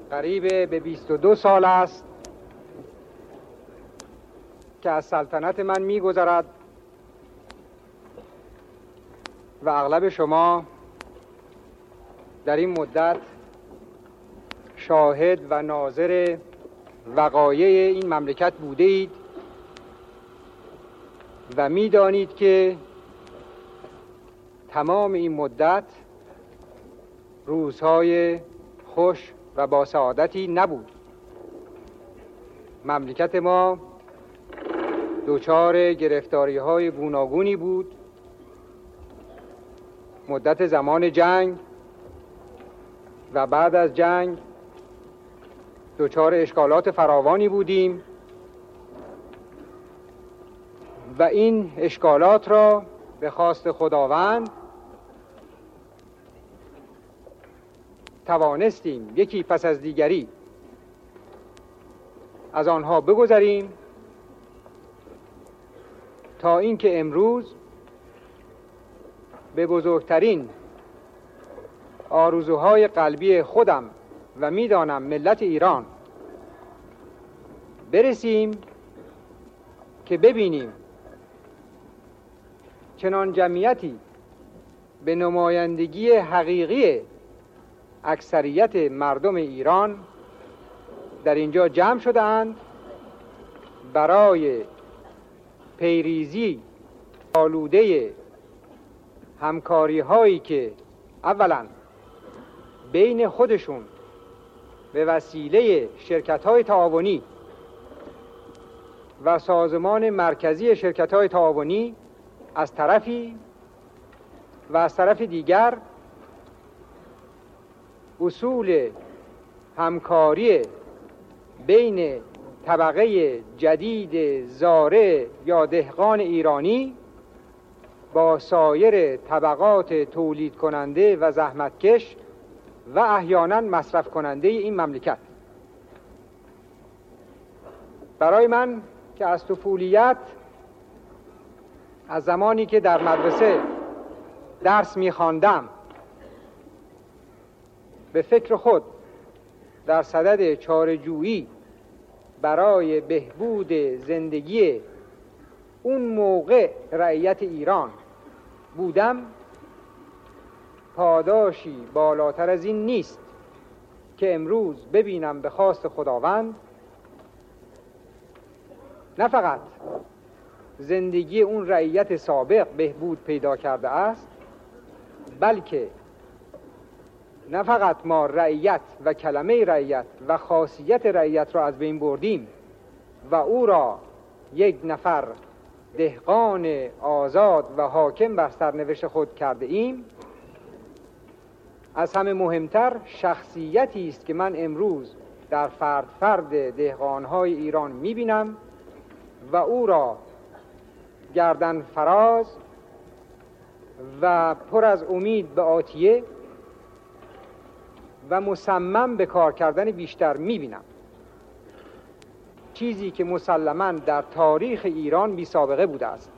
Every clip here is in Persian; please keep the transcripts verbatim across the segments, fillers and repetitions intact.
قریب به بیست و دو سال است که از سلطنت من می‌گذرد و اغلب شما در این مدت شاهد و ناظر وقایع این مملکت بوده اید و می‌دانید که تمام این مدت روزهای خوش و با سعادتی نبود. مملکت ما دچار گرفتاری‌های گوناگونی بود. مدت زمان جنگ و بعد از جنگ دچار اشکالات فراوانی بودیم و این اشکالات را به خواست خداوند توانستیم یکی پس از دیگری از آنها بگذریم تا اینکه امروز به بزرگترین آرزوهای قلبی خودم و میدانم ملت ایران برسیم که ببینیم چنان جمعیتی به نمایندگی حقیقی اکثریت مردم ایران در اینجا جمع شده‌اند برای پیریزی آلوده همکاری هایی که اولا بین خودشون به وسیله شرکت های تعاونی و سازمان مرکزی شرکت های تعاونی از طرفی و از طرف دیگر اصول همکاری بین طبقه جدید زارع یا دهقان ایرانی با سایر طبقات تولید کننده و زحمتکش و احیانا مصرف کننده این مملکت. برای من که از طفولیت، از زمانی که در مدرسه درس می‌خواندم، به فکر خود در صدد چاره‌جویی برای بهبود زندگی اون موقع رعیت ایران بودم، پاداشی بالاتر از این نیست که امروز ببینم به خواست خداوند نه فقط زندگی اون رعیت سابق بهبود پیدا کرده است، بلکه نه فقط ما رعیت و کلمه رعیت و خاصیت رعیت را از بین بردیم و او را یک نفر دهقان آزاد و حاکم بر سرنوشت خود کرده ایم، از همه مهمتر شخصیتی است که من امروز در فرد فرد دهقانهای ایران میبینم و او را گردن فراز و پر از امید به آتیه و مصمم به کار کردن بیشتر میبینم، چیزی که مسلماً در تاریخ ایران بی سابقه بوده است.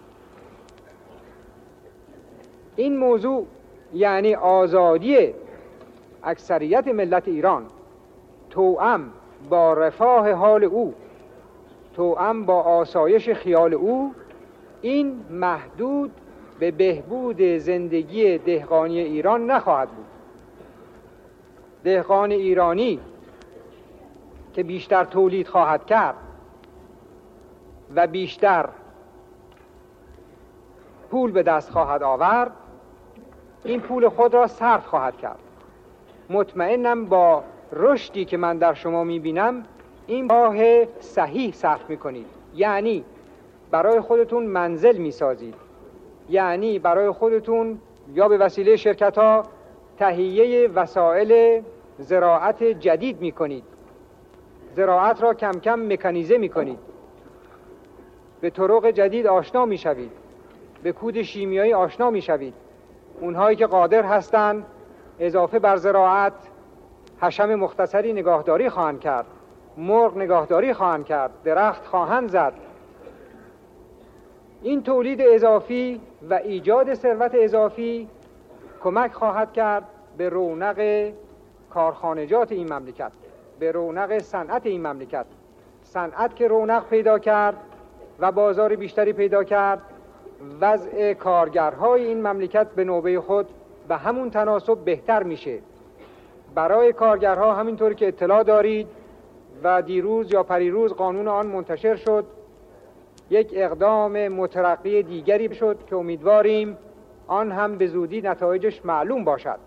این موضوع یعنی آزادی اکثریت ملت ایران توأم با رفاه حال او، توأم با آسایش خیال او، این محدود به بهبود زندگی دهقانی ایران نخواهد بود. دهقان ایرانی که بیشتر تولید خواهد کرد و بیشتر پول به دست خواهد آورد، این پول خود را صرف خواهد کرد. مطمئنم با رشدی که من در شما میبینم این راه صحیح صرف میکنید، یعنی برای خودتون منزل میسازید، یعنی برای خودتون یا به وسیله شرکت ها تهیه وسایل زراعت جدید میکنید، زراعت را کم کم مکانیزه میکنید، به طرق جدید آشنا میشوید، به کود شیمیایی آشنا میشوید. اونهایی که قادر هستند اضافه بر زراعت حشم مختصری نگاهداری خواهند کرد، مرغ نگاهداری خواهند کرد، درخت خواهند زد. این تولید اضافی و ایجاد ثروت اضافی کمک خواهد کرد به رونق کارخانجات این مملکت، به رونق صنعت این مملکت. صنعت که رونق پیدا کرد و بازار بیشتری پیدا کرد، وضع کارگرهای این مملکت به نوبه خود به همون تناسب بهتر میشه. برای کارگرها همینطوری که اطلاع دارید و دیروز یا پریروز قانون آن منتشر شد، یک اقدام مترقی دیگری شد که امیدواریم آن هم به زودی نتایجش معلوم باشد.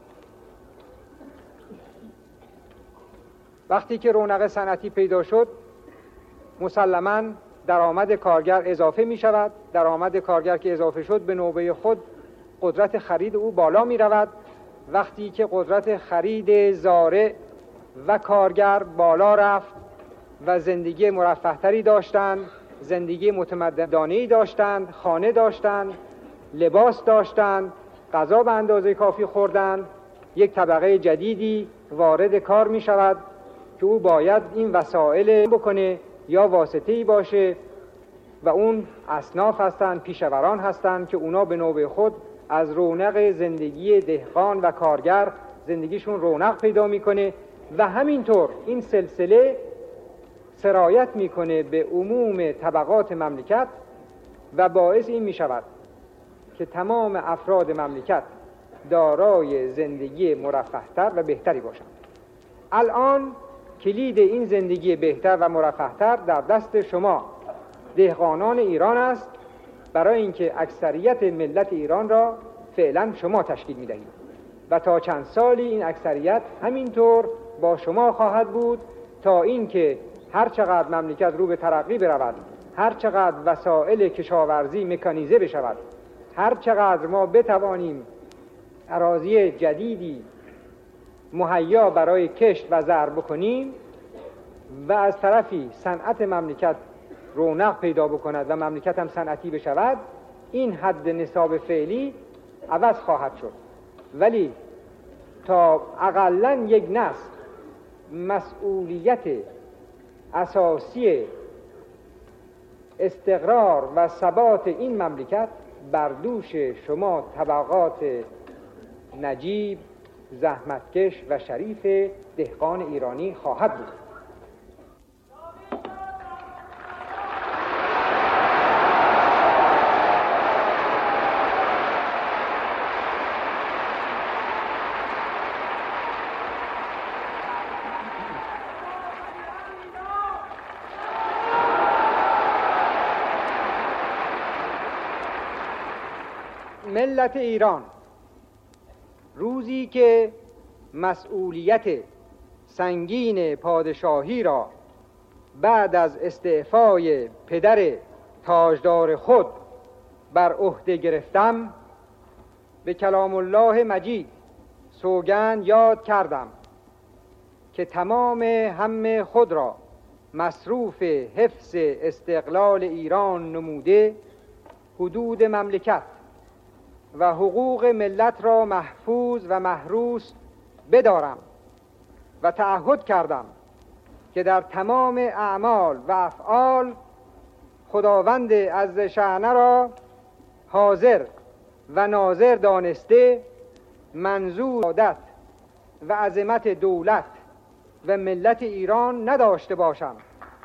وقتی که رونق صنعتی پیدا شد، مسلماً درآمد کارگر اضافه می شود. درآمد کارگر که اضافه شد، به نوبه خود قدرت خرید او بالا می رود. وقتی که قدرت خرید زارع و کارگر بالا رفت و زندگی مرفه‌تری داشتند، زندگی متمدنانه‌ای داشتند، خانه داشتند، لباس داشتند، غذا به اندازه کافی خوردند، یک طبقه جدیدی وارد کار می شود که او باید این وسایل بکنه یا واسطه‌ای باشه و اون اصناف هستند، پیشوران هستند که اونا به نوبه خود از رونق زندگی دهقان و کارگر زندگیشون رونق پیدا میکنه و همینطور این سلسله سرایت میکنه به عموم طبقات مملکت و باعث این میشود که تمام افراد مملکت دارای زندگی مرفه‌تر و بهتری باشند. الان کلید این زندگی بهتر و مرفه‌تر در دست شما دهقانان ایران است، برای اینکه اکثریت ملت ایران را فعلا شما تشکیل می‌دهید و تا چند سالی این اکثریت همینطور با شما خواهد بود تا اینکه هر چقدر مملکت رو به ترقی برود، هر چقدر وسایل کشاورزی مکانیزه بشود، هر چقدر ما بتوانیم اراضی جدیدی مهیا برای کشت و زرع بکنیم و از طرفی صنعت مملکت رونق پیدا بکند و مملکت هم صنعتی بشود، این حد نصاب فعلی عوض خواهد شد. ولی تا اقلاً یک نسل مسئولیت اساسی استقرار و ثبات این مملکت بر دوش شما طبقات نجیب، زحمتکش و شریف دهقان ایرانی خواهد بود. ملت ایران روزی که مسئولیت سنگین پادشاهی را بعد از استعفای پدر تاجدار خود بر عهده گرفتم، به کلام الله مجید سوگند یاد کردم که تمام هم خود را مصروف حفظ استقلال ایران نموده، حدود مملکت و حقوق ملت را محفوظ و محروس بدارم و تعهد کردم که در تمام اعمال و افعال خداوند عز شأنه را حاضر و ناظر دانسته، منظور عادت و عظمت دولت و ملت ایران نداشته باشم.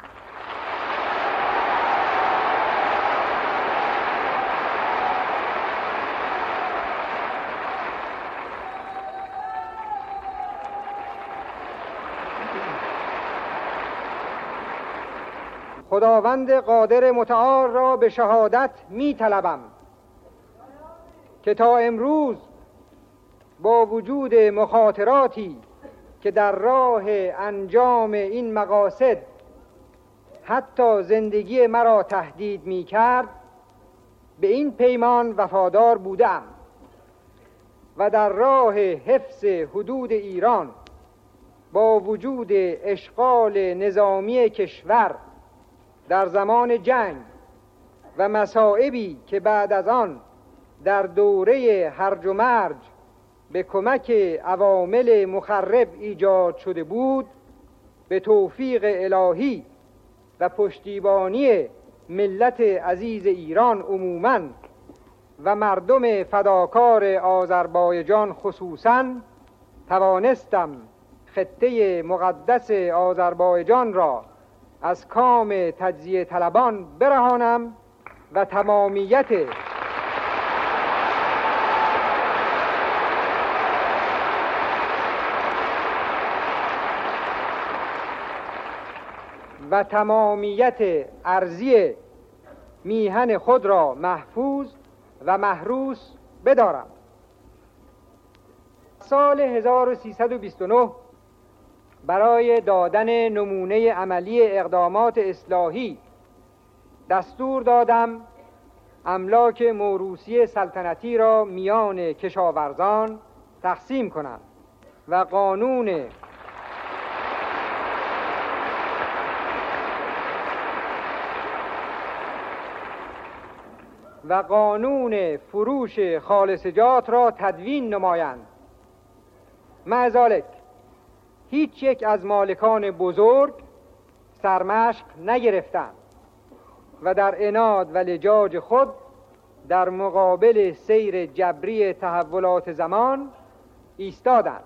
خداوند قادر متعال را به شهادت می طلبم که تا امروز با وجود مخاطراتی که در راه انجام این مقاصد حتی زندگی مرا تهدید می کرد، به این پیمان وفادار بودم و در راه حفظ حدود ایران با وجود اشغال نظامی کشور در زمان جنگ و مصائبی که بعد از آن در دوره هرج و مرج به کمک عوامل مخرب ایجاد شده بود، به توفیق الهی و پشتیبانی ملت عزیز ایران عموماً و مردم فداکار آذربایجان خصوصاً توانستم خطه مقدس آذربایجان را از کام تجزیه طلبان برهانم و تمامیت و تمامیت ارضی میهن خود را محفوظ و محروس بدارم. سال هزار و سیصد و بیست و نه برای دادن نمونه عملی اقدامات اصلاحی دستور دادم املاک موروثی سلطنتی را میان کشاورزان تقسیم کنند و قانون و قانون فروش خالصجات را تدوین نمایند. معذالک هیچ یک از مالکان بزرگ سرمشق نگرفتند و در عناد و لجاج خود در مقابل سیر جبری تحولات زمان ایستادند.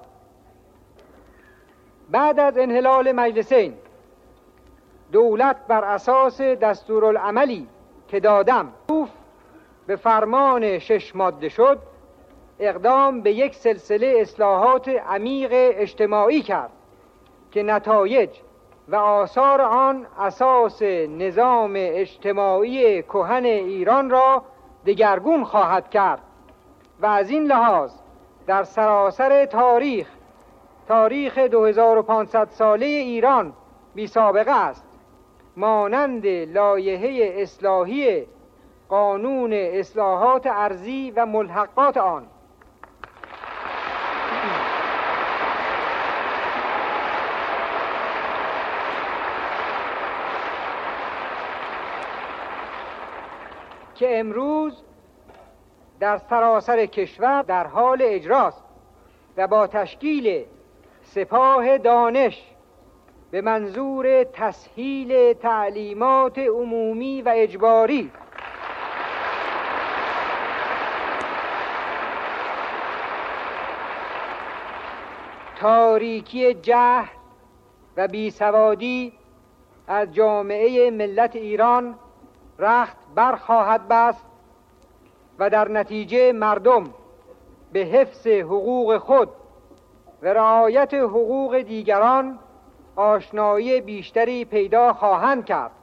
بعد از انحلال مجلسین دولت بر اساس دستورالعملی که دادم به فرمان شش ماده شد اقدام به یک سلسله اصلاحات عمیق اجتماعی کرد که نتایج و آثار آن اساس نظام اجتماعی کهن ایران را دگرگون خواهد کرد و از این لحاظ در سراسر تاریخ تاریخ دو هزار و پانصد ساله ایران بی سابقه است، مانند لایحه اصلاحی قانون اصلاحات ارضی و ملحقات آن. که امروز در سراسر کشور در حال اجراست و با تشکیل سپاه دانش به منظور تسهیل تعلیمات عمومی و اجباری تاریکی جهل و بیسوادی از جامعه ملت ایران رخت برخواهد بست و در نتیجه مردم به حفظ حقوق خود و رعایت حقوق دیگران آشنایی بیشتری پیدا خواهند کرد.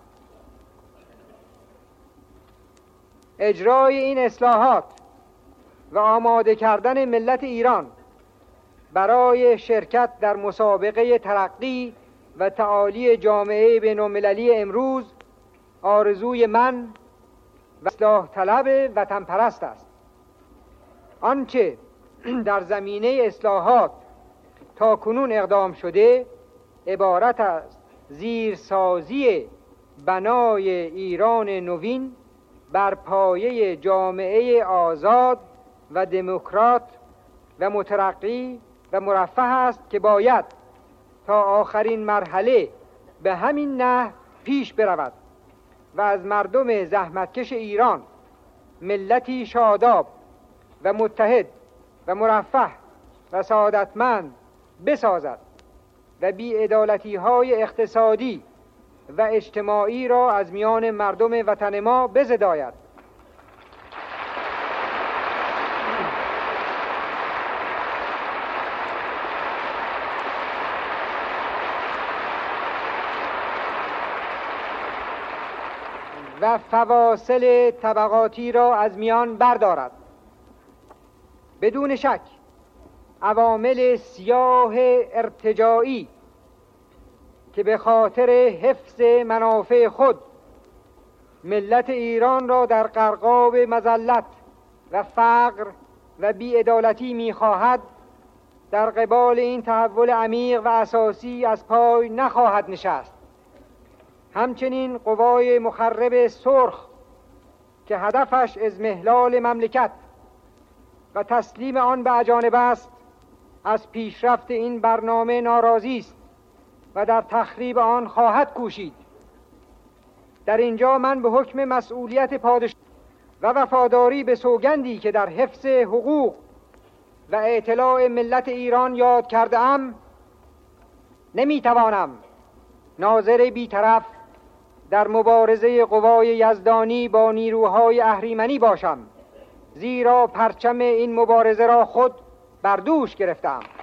اجرای این اصلاحات و آماده کردن ملت ایران برای شرکت در مسابقه ترقی و تعالی جامعه بین‌المللی امروز آرزوی من و اصلاح طلب وطن پرست است. آنچه در زمینه اصلاحات تا کنون اقدام شده عبارت است زیرسازی بنای ایران نوین بر پایه جامعه آزاد و دموکرات و مترقی و مرفه است که باید تا آخرین مرحله به همین نحو پیش برود و از مردم زحمتکش ایران ملتی شاداب و متحد و مرفه و سعادتمند بسازد و بی‌عدالتی‌های اقتصادی و اجتماعی را از میان مردم وطن ما بزداید. و فواصل طبقاتی را از میان بردارد. بدون شک عوامل سیاه ارتجاعی که به خاطر حفظ منافع خود ملت ایران را در غرقاب مذلت و فقر و بی‌عدالتی می‌خواهد در قبال این تحول عمیق و اساسی از پای نخواهد نشست. همچنین قوای مخرب سرخ که هدفش اضمحلال مملکت و تسلیم آن به اجانب است از پیشرفت این برنامه ناراضی است و در تخریب آن خواهد کوشید. در اینجا من به حکم مسئولیت پادشاه و وفاداری به سوگندی که در حفظ حقوق و اطلاع ملت ایران یاد کرده ام نمیتوانم ناظر بیطرف در مبارزه قوای یزدانی با نیروهای اهریمنی باشم، زیرا پرچم این مبارزه را خود بر دوش گرفتم.